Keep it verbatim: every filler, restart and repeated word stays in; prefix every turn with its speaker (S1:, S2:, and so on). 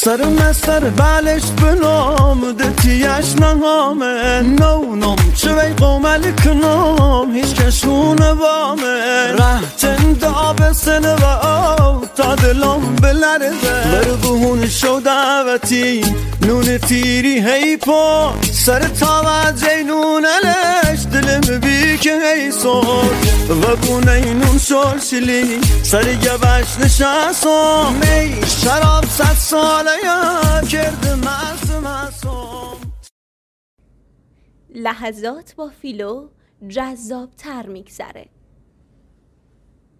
S1: سر مستر بالش بنام دتیش نهامه نو نام چوی قومل کنام هیچ کشون بامه رهتن داب سنه و او تا دلم بلرزه بربهون شو دعوتی نون تیری هی پا سر توجه نونلش دلم بی که هی سور و بونه نون شرشلی سر گبش نشستم می شراب صد ساله یا کرده مست مستم.
S2: لحظات با فیلو جذاب تر میگذره.